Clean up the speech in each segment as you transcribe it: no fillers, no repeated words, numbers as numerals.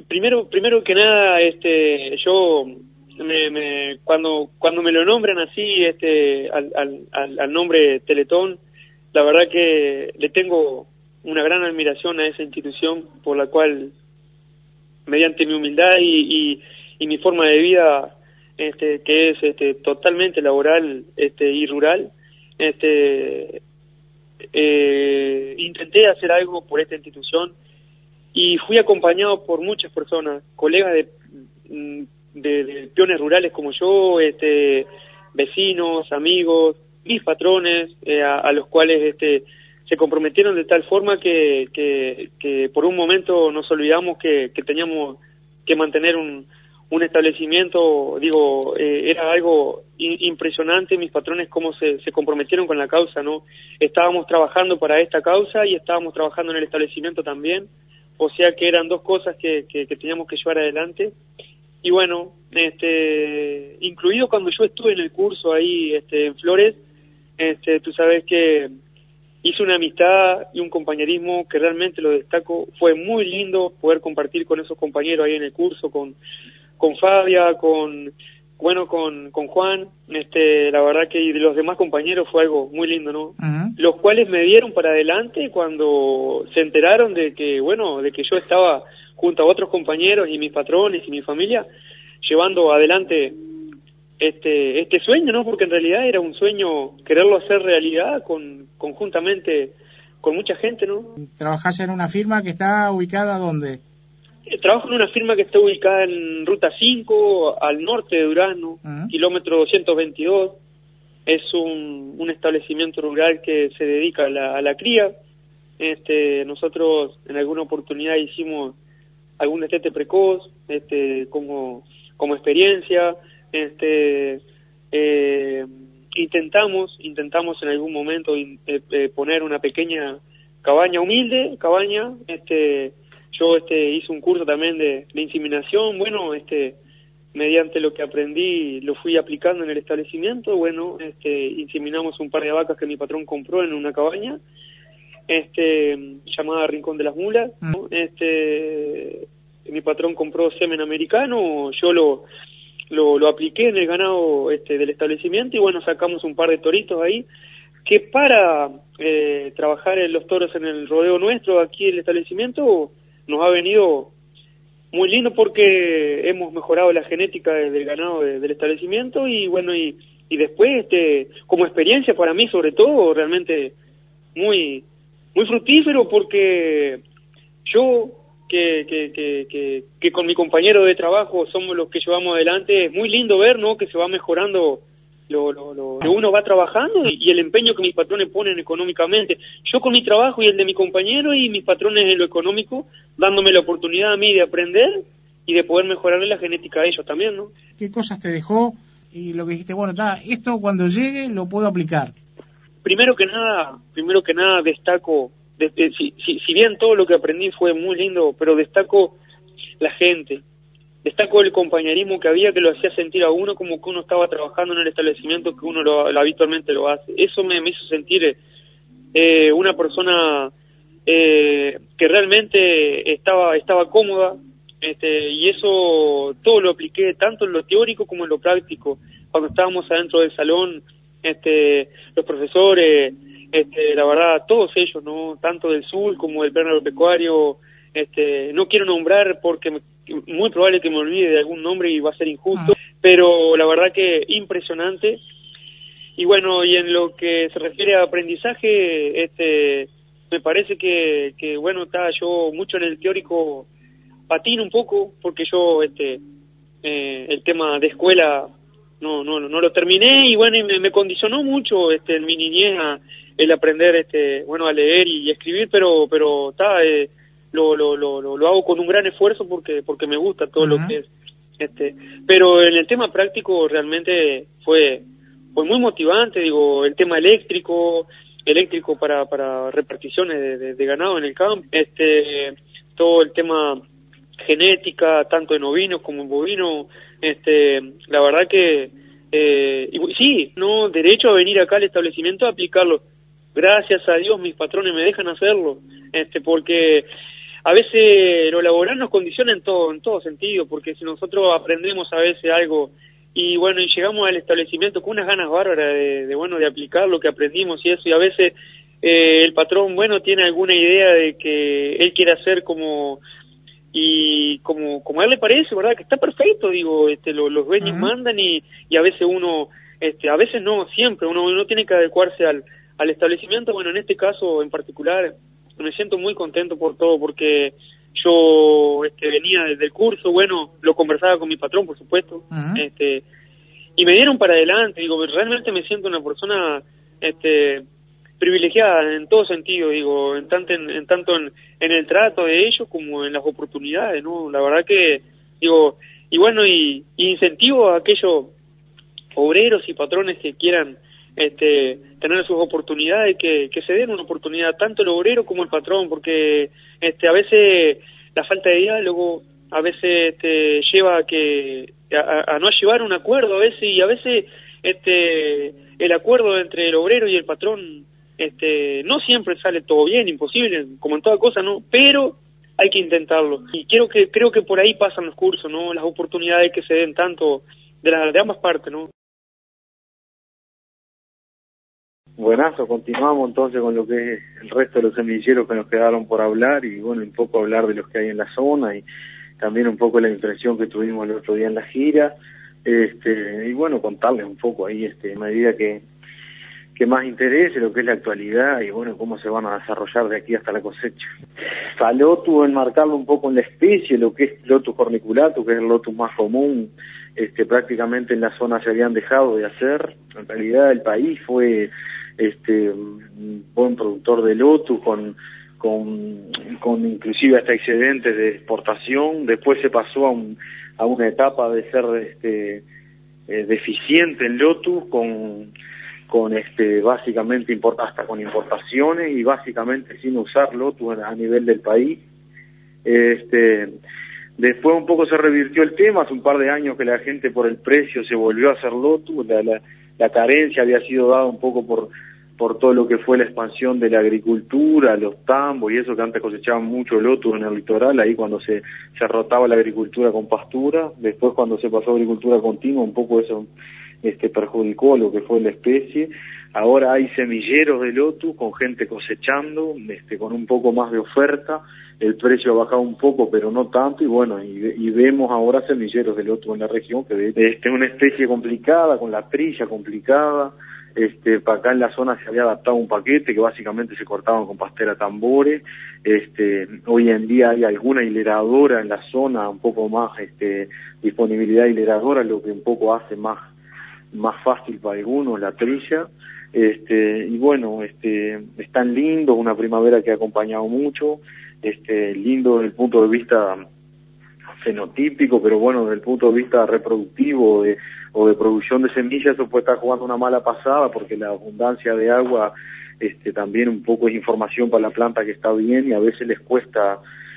Primero que nada, yo cuando me lo nombran así, al nombre Teletón, la verdad que le tengo una gran admiración a esa institución, por la cual, mediante mi humildad y mi forma de vida, que es totalmente laboral y rural, intenté hacer algo por esta institución y fui acompañado por muchas personas, colegas de peones rurales como yo, vecinos, amigos, mis patrones, a los cuales se comprometieron de tal forma que por un momento nos olvidamos que teníamos que mantener un establecimiento. Digo, era algo impresionante mis patrones cómo se comprometieron con la causa, ¿no? Estábamos trabajando para esta causa y estábamos trabajando en el establecimiento también, o sea que eran dos cosas que teníamos que llevar adelante. Y bueno, incluido cuando yo estuve en el curso ahí en Flores, tú sabes que hice una amistad y un compañerismo que realmente lo destaco. Fue muy lindo poder compartir con esos compañeros ahí en el curso, con Fabia, con Juan, la verdad que y de los demás compañeros fue algo muy lindo, ¿no? Uh-huh. Los cuales me dieron para adelante cuando se enteraron de que yo estaba junto a otros compañeros y mis patrones y mi familia llevando adelante este sueño, ¿no? Porque en realidad era un sueño quererlo hacer realidad conjuntamente con mucha gente, ¿no? ¿Trabajás en una firma que está ubicada dónde? Trabajo en una firma que está ubicada en Ruta 5, al norte de Durazno, uh-huh. Kilómetro 222. Es un establecimiento rural que se dedica a la cría. Nosotros en alguna oportunidad hicimos algún destete precoz, como experiencia. Intentamos en algún momento poner una pequeña humilde cabaña. Yo hice un curso también de inseminación. Bueno, mediante lo que aprendí lo fui aplicando en el establecimiento. Bueno, inseminamos un par de vacas que mi patrón compró en una cabaña llamada Rincón de las Mulas, ¿no? Mi patrón compró semen americano, yo lo apliqué en el ganado del establecimiento y bueno, sacamos un par de toritos ahí que para trabajar en los toros en el rodeo nuestro aquí en el establecimiento nos ha venido muy lindo porque hemos mejorado la genética del ganado del establecimiento y bueno, y después como experiencia para mí sobre todo realmente muy fructífero porque yo que con mi compañero de trabajo somos los que llevamos adelante, es muy lindo ver, ¿no? Que se va mejorando lo que uno va trabajando y el empeño que mis patrones ponen económicamente. Yo con mi trabajo y el de mi compañero y mis patrones en lo económico, dándome la oportunidad a mí de aprender y de poder mejorarle la genética a ellos también, ¿no? ¿Qué cosas te dejó y lo que dijiste, bueno, esto cuando llegue lo puedo aplicar? Primero que nada destaco, si bien todo lo que aprendí fue muy lindo, pero destaco la gente, destaco el compañerismo que había, que lo hacía sentir a uno como que uno estaba trabajando en el establecimiento que uno habitualmente lo hace. Eso me hizo sentir una persona que realmente estaba cómoda, y eso todo lo apliqué tanto en lo teórico como en lo práctico. Cuando estábamos adentro del salón, los profesores, la verdad, todos ellos, ¿no? Tanto del sur como del plan agropecuario, no quiero nombrar porque muy probable que me olvide de algún nombre y va a ser injusto, pero la verdad que impresionante. Y bueno, y en lo que se refiere a aprendizaje, me parece que bueno, yo mucho en el teórico patino un poco, porque yo, el tema de escuela no lo terminé y bueno, y me condicionó mucho, en mi niñez el aprender, a leer y escribir, pero lo hago con un gran esfuerzo porque me gusta todo lo que es, pero en el tema práctico realmente fue muy motivante. Digo, el tema eléctrico para reparticiones de ganado en el campo, todo el tema genética, tanto en ovinos como en bovinos, la verdad que sí, no derecho a venir acá al establecimiento a aplicarlo. Gracias a Dios mis patrones me dejan hacerlo, porque a veces lo laboral nos condiciona en todo sentido, porque si nosotros aprendemos a veces algo y bueno, y llegamos al establecimiento con unas ganas bárbaras de aplicar lo que aprendimos y eso, y a veces el patrón, bueno, tiene alguna idea de que él quiere hacer como a él le parece, ¿verdad? Que está perfecto, digo, los dueños mandan y a veces uno, a veces no, siempre, uno tiene que adecuarse al establecimiento. Bueno, en este caso en particular me siento muy contento por todo, porque yo venía desde el curso, bueno, lo conversaba con mi patrón, por supuesto, y me dieron para adelante, digo, realmente me siento una persona privilegiada en todo sentido, digo, en tanto en el trato de ellos como en las oportunidades, ¿no? La verdad que, digo, y bueno, y incentivo a aquellos obreros y patrones que quieran tener sus oportunidades, que se den una oportunidad, tanto el obrero como el patrón, porque a veces la falta de diálogo a veces lleva a no llevar un acuerdo a veces, y a veces el acuerdo entre el obrero y el patrón no siempre sale todo bien, imposible, como en toda cosa, ¿no? Pero hay que intentarlo. Y creo que por ahí pasan los cursos, ¿no? Las oportunidades que se den tanto de ambas partes, ¿no? Buenazo, continuamos entonces con lo que es el resto de los semilleros que nos quedaron por hablar, y bueno, un poco hablar de los que hay en la zona y también un poco la impresión que tuvimos el otro día en la gira, y bueno, contarles un poco ahí, a medida que más interese lo que es la actualidad y bueno, cómo se van a desarrollar de aquí hasta la cosecha. A Lotus, enmarcarlo un poco en la especie, lo que es Lotus corniculatus, que es el Lotus más común, prácticamente en la zona se habían dejado de hacer. En realidad el país fue un buen productor de Lotus, con inclusive hasta excedentes de exportación. Después se pasó a una etapa de ser deficiente en Lotus, con básicamente hasta con importaciones y básicamente sin usar Lotus a nivel del país. Después un poco se revirtió el tema, hace un par de años que la gente por el precio se volvió a hacer Lotus, la carencia había sido dada un poco por todo lo que fue la expansión de la agricultura, los tambos y eso, que antes cosechaban mucho Lotus en el litoral, ahí cuando se rotaba la agricultura con pastura. Después cuando se pasó a agricultura continua, un poco eso perjudicó lo que fue la especie. Ahora hay semilleros de Lotus con gente cosechando, con un poco más de oferta, el precio ha bajado un poco pero no tanto, y bueno, y vemos ahora semilleros de Lotus en la región, que es una especie complicada, con la trilla complicada. Para acá en la zona se había adaptado un paquete que básicamente se cortaban con pastera tambores. Hoy en día hay alguna hileradora en la zona, un poco más disponibilidad hileradora, lo que un poco hace más fácil para algunos la trilla. Y bueno, están lindos, una primavera que ha acompañado mucho, lindo desde el punto de vista fenotípico, pero bueno, desde el punto de vista reproductivo o de producción de semillas, eso puede estar jugando una mala pasada, porque la abundancia de agua también un poco es información para la planta que está bien, y a veces les cuesta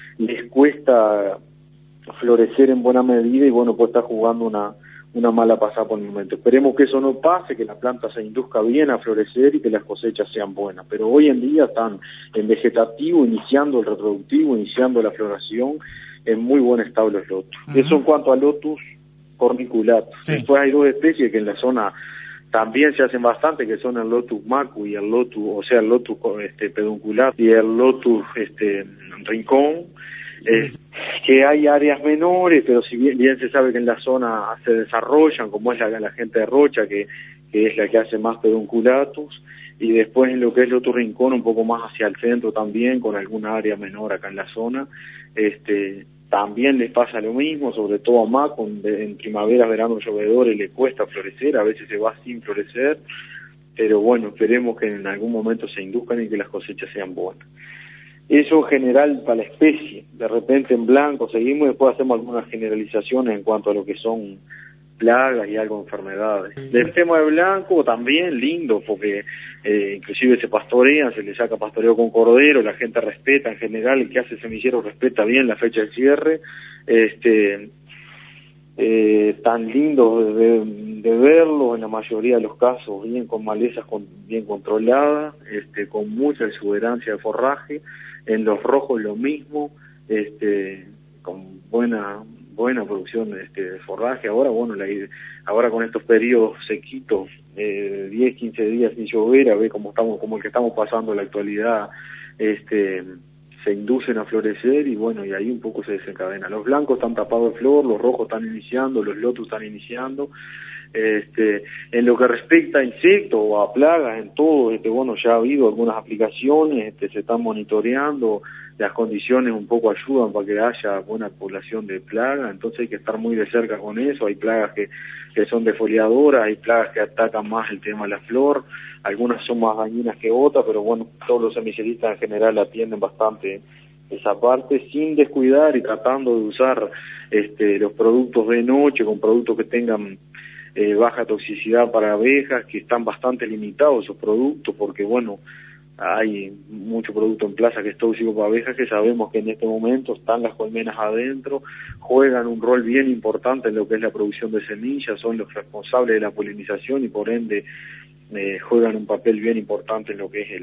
florecer en buena medida, y bueno, puede estar jugando una mala pasada por el momento. Esperemos que eso no pase, que la planta se induzca bien a florecer y que las cosechas sean buenas. Pero hoy en día están en vegetativo, iniciando el reproductivo, iniciando la floración, en muy buen estado los Lotus. Eso en cuanto a Lotus corniculatus. Sí. Después hay dos especies que en la zona también se hacen bastante, que son el Lotus macu y el Lotus, el Lotus pedunculatus y el Lotus rincón. Que hay áreas menores, pero si bien se sabe que en la zona se desarrollan, como es la gente de Rocha, que es la que hace más pedunculatus, y después en lo que es Lotus rincón, un poco más hacia el centro también, con alguna área menor acá en la zona. También les pasa lo mismo, sobre todo a Maco, en primavera, verano, llovedores le cuesta florecer, a veces se va sin florecer, pero bueno, esperemos que en algún momento se induzcan y que las cosechas sean buenas. Eso en general para la especie. De repente en blanco seguimos y después hacemos algunas generalizaciones en cuanto a lo que son plagas y algo de enfermedades. Del tema de blanco también lindo, porque inclusive se pastorean, se le saca pastoreo con cordero, la gente respeta en general, el que hace semillero respeta bien la fecha de cierre. Tan lindo de verlo, en la mayoría de los casos bien con malezas bien controladas, con mucha exuberancia de forraje. En los rojos lo mismo, con buena producción de forraje. Ahora, bueno, ahora con estos periodos sequitos, 10, 15 días sin llover, a ver como el que estamos pasando en la actualidad, se inducen a florecer y bueno, y ahí un poco se desencadena. Los blancos están tapados de flor, los rojos están iniciando, los lotus están iniciando. En lo que respecta a insectos o a plagas, en todo, bueno, ya ha habido algunas aplicaciones, se están monitoreando, las condiciones un poco ayudan para que haya buena población de plagas, entonces hay que estar muy de cerca con eso. Hay plagas que son defoliadoras, hay plagas que atacan más el tema de la flor, algunas son más dañinas que otras, pero bueno, todos los semilleristas en general atienden bastante esa parte, sin descuidar y tratando de usar los productos de noche, con productos que tengan baja toxicidad para abejas, que están bastante limitados esos productos, porque bueno, hay mucho producto en plaza que es tóxico para abejas, que sabemos que en este momento están las colmenas adentro, juegan un rol bien importante en lo que es la producción de semillas, son los responsables de la polinización y por ende juegan un papel bien importante en lo que es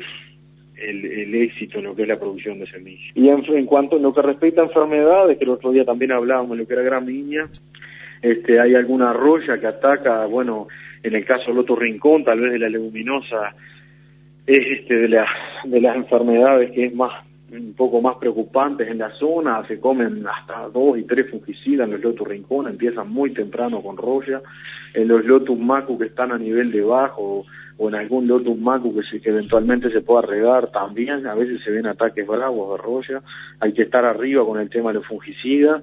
el éxito en lo que es la producción de semillas. Y en cuanto a lo que respecta a enfermedades, que el otro día también hablábamos de lo que era gramínea, hay alguna roya que ataca, bueno, en el caso del Loto Rincón, tal vez de la leguminosa, es de las enfermedades que es un poco más preocupantes en la zona. Se comen hasta 2 y 3 fungicidas en los Lotus Rincón, empiezan muy temprano con roya. En los Lotus Macu que están a nivel de bajo, o en algún Lotus Macu que eventualmente se pueda regar también, a veces se ven ataques bravos de roya. Hay que estar arriba con el tema de los fungicidas.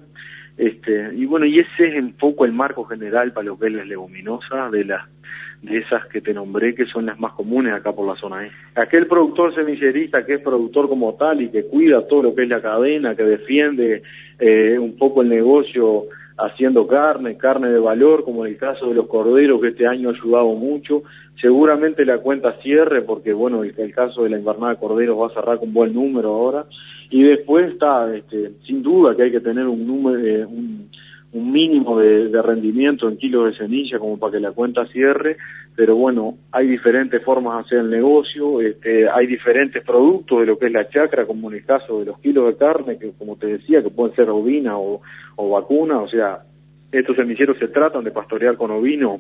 Y bueno, y ese es un poco el marco general para lo que es las leguminosas, de esas que te nombré, que son las más comunes acá por la zona E. Aquel productor semillerista que es productor como tal y que cuida todo lo que es la cadena, que defiende un poco el negocio haciendo carne de valor, como en el caso de los corderos, que este año ha ayudado mucho, seguramente la cuenta cierre, porque bueno, el caso de la invernada de corderos va a cerrar con buen número ahora, y después está, sin duda que hay que tener un número, un mínimo de rendimiento en kilos de semilla como para que la cuenta cierre, pero bueno, hay diferentes formas de hacer el negocio, hay diferentes productos de lo que es la chacra, como en el caso de los kilos de carne, que como te decía, que pueden ser ovina o vacuna, o sea, estos semilleros se tratan de pastorear con ovino.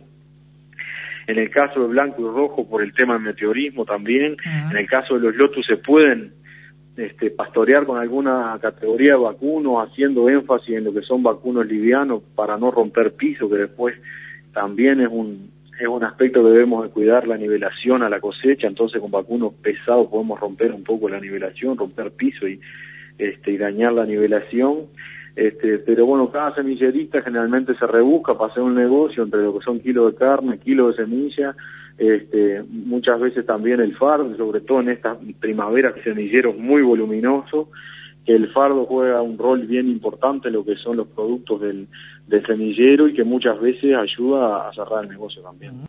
En el caso de blanco y rojo, por el tema del meteorismo también. En el caso de los lotus se pueden pastorear con alguna categoría de vacuno, haciendo énfasis en lo que son vacunos livianos para no romper piso, que después también es un aspecto que debemos de cuidar, la nivelación a la cosecha. Entonces con vacunos pesados podemos romper un poco la nivelación, romper piso y dañar la nivelación. Pero bueno, cada semillerista generalmente se rebusca para hacer un negocio entre lo que son kilos de carne, kilos de semilla, muchas veces también el fardo, sobre todo en estas primaveras, semilleros muy voluminosos, que el fardo juega un rol bien importante en lo que son los productos del semillero y que muchas veces ayuda a cerrar el negocio también.